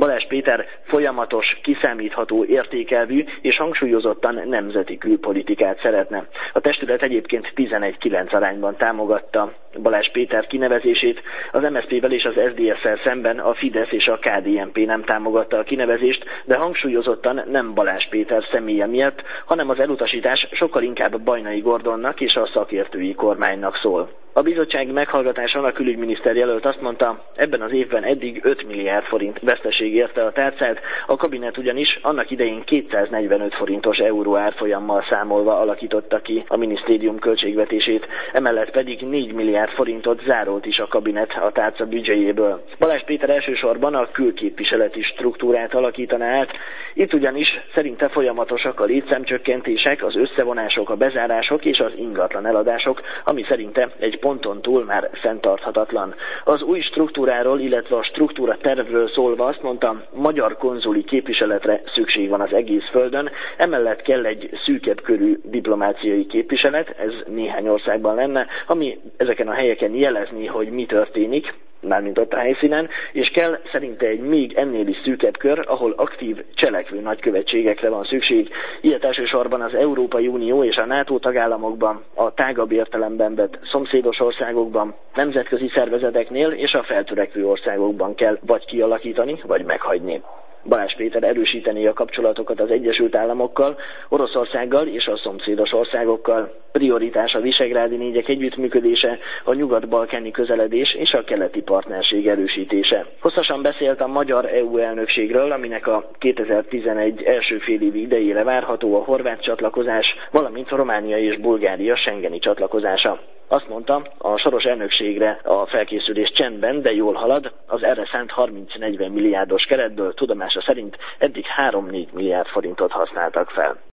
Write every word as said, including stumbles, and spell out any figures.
Balázs Péter folyamatos, kiszámítható, értékelvű és hangsúlyozottan nemzeti külpolitikát szeretne. A testület egyébként tizenegy kilenc arányban támogatta Balázs Péter kinevezését, az em es zé pé-vel és az es zé dé es-szel szemben a Fidesz és a ká dé en pé nem támogatta a kinevezést, de hangsúlyozottan nem Balázs Péter személye miatt, hanem az elutasítás sokkal inkább Bajnai Gordonnak és a szakértői kormánynak szól. A bizottság meghallgatáson a külügyminiszter jelölt azt mondta, ebben az évben eddig öt milliárd forint veszteség érte a tárcát, a kabinet ugyanis annak idején kétszáznegyvenöt forintos euró árfolyammal számolva alakította ki a minisztérium költségvetését, emellett pedig négy milliárd forintot zárolt is a kabinet a tárca büdzséjéből. Balázs Péter elsősorban a külképviseleti struktúrát alakítaná át, itt ugyanis szerinte folyamatosak a létszámcsökkentések, az összevonások, a bezárások és az ingatlan eladások, ami szerinte egy ponton túl már fenntarthatatlan. Az új struktúráról, illetve a struktúra tervről szólva azt mondta, magyar konzuli képviseletre szükség van az egész földön, emellett kell egy szűkebb körű diplomáciai képviselet, ez néhány országban lenne, ami ezeken a helyeken jelezni, hogy mi történik, mármint ott a helyszínen, és kell szerinte egy még ennél is szűkebb kör, ahol aktív, cselekvő nagykövetségekre van szükség. Ilyet elsősorban az Európai Unió és a NATO tagállamokban, a tágabb értelemben vett szomszédos országokban, nemzetközi szervezeteknél és a feltörekvő országokban kell vagy kialakítani, vagy meghagyni. Balázs Péter erősíteni a kapcsolatokat az Egyesült Államokkal, Oroszországgal és a szomszédos országokkal. Prioritás a visegrádi négyek együttműködése, a nyugat-balkáni közeledés és a keleti partnerség erősítése. Hosszasan beszélt a magyar é u elnökségről, aminek a kétezer-tizenegy első félévi idejére várható a horvát csatlakozás, valamint Románia és Bulgária schengeni csatlakozása. Azt mondta, a soros elnökségre a felkészülés csendben, de jól halad, az erre szánt harminc-negyven milliárdos keretből tudomása szerint eddig három-négy milliárd forintot használtak fel.